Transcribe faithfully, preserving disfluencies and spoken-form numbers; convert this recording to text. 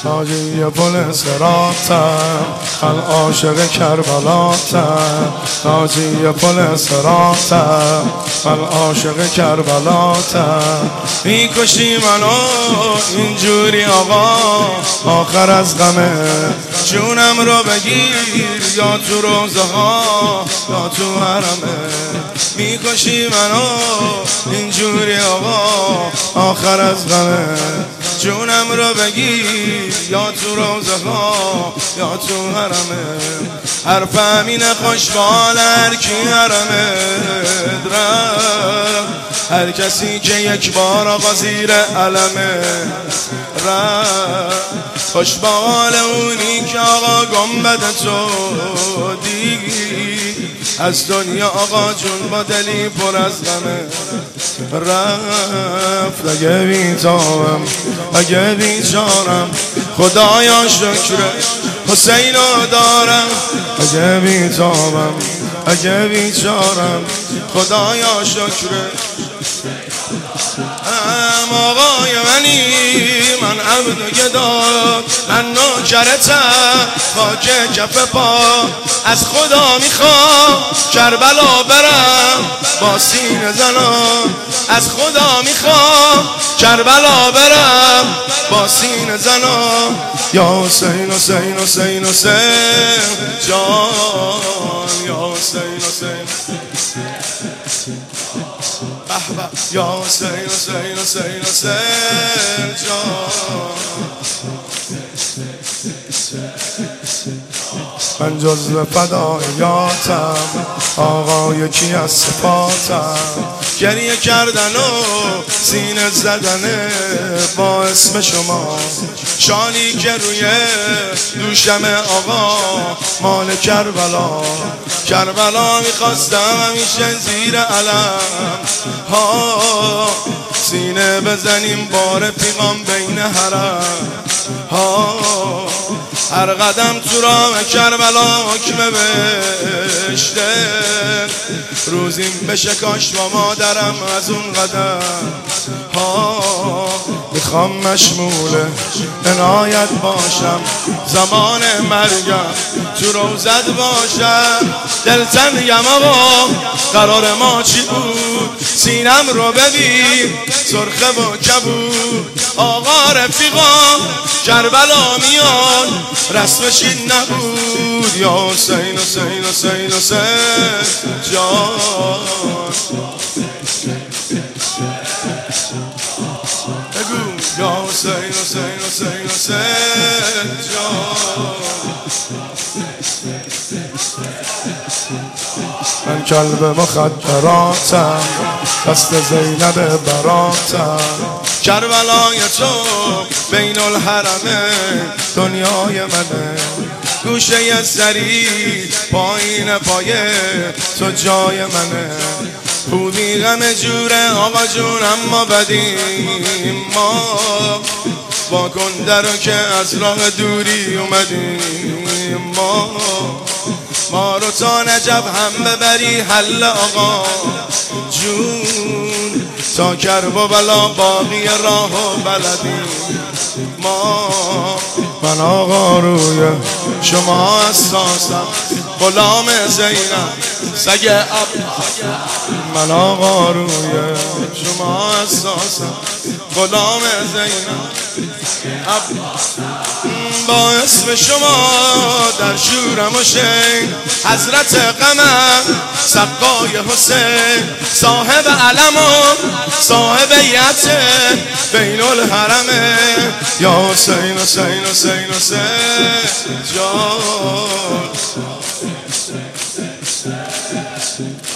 تاجی پل صراطم من عاشق کربلاتم تاجی پل صراطم من عاشق کربلاتم میکشی منو اینجوری آقا آخر از غمه جونم رو بگیر یا تو روزه ها یا تو حرمه میکشی منو اینجوری آقا آخر از غمه جونم رو بگیر یا تو روزه ها یا تو حرمه حرف امین خوشبال هر کی حرمه رفت هر کسی که یک بار آقا زیر علمه رفت خوشبال اونی که آقا گنبد تو دیگی از دنیا آقا جون با دلی پر از غمه رفت اگه بیتابم اگه بیچارم خدایا شکر حسینو دارم اگه بیتابم اگه بیچارم خدایا شکر ام آقای منی من عبد و گداد من نوکرتم خاک کف پا از خدا میخوام کربلا برم با سینه زنان از خدا میخوام کربلا برم با سینه زنان یا حسین حسین حسین حسین جان یا حسین حسین یا حسین حسین حسین حسین جان من جزو فدایاتم آقا یکی از صفاتم گریه کردن و سینه زدن با اسم شما شالی که روی دوشم آقا مال کربلا کربلا میخواستم همیشه زیر علم ها سینه بزنیم با رفیقام بین حرم ها هر قدم تو راه کربلا حکم بشته روزیم بشه کاش با مادرم از اون قدم ها میخوام مشمول عنایت باشم زمان مرگم تو روزت باشم دلتنگم آقا قرار ما چی بود سینم رو ببین سرخه و کبود آقا رفیقا کربلا میان رسمش این نبود یا حسین حسین حسین حسین جان بگو یا حسین حسین حسین حسین جان من کلب مخدراتم دست زینب براتم کربلای تو بین الحرمه دنیای منه گوشه سری پایین پایه تو جای منه خوبی غم جوره آقا جون اما بدیم ما با کن درو که از راه دوری اومدیم ما ما رو تا نجف هم ببری حل آقا جون تا کرب و بلا باقی راه و بلدیم ما من آقا روی شما اساسم غلام زینب سگ اب من آقا روی شما اساسم غلام زینب اب با اسم شما در شورم و شین حضرت قمر سقای حسین صاحب علم و صاحب یته بین الحرمه یا حسین حسین حسین حسین جان